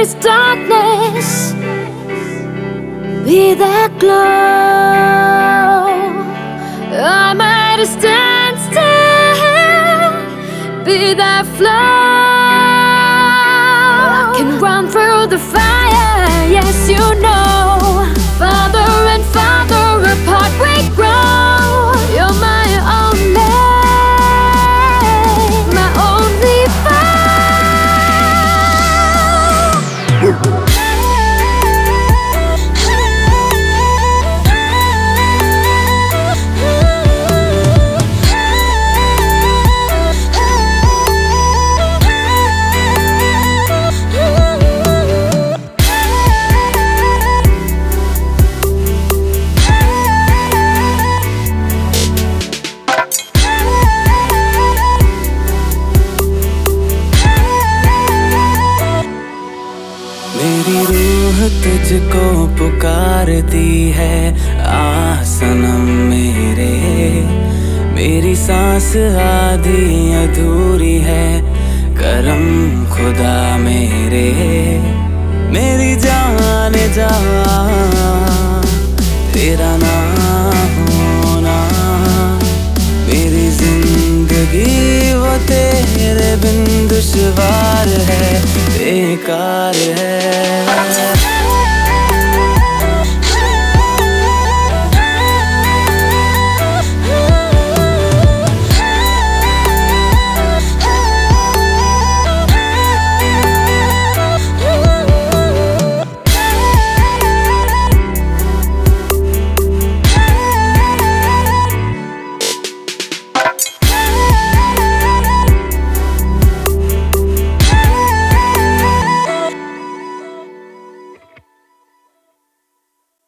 this darkness, be that glow. I might stand still, be that flow. I can run through the fire, yes you know. Farther and farther apart we grow. You're my only, my only fire. मेरी रूह तुझको पुकारती है, आ सनम मेरे। मेरी सांस आधी अधूरी है, करम खुदा मेरे। मेरी जान जा तेरा ना होना, मेरी जिंदगी वो तेरे बिन दुश्वार है, बेकार है।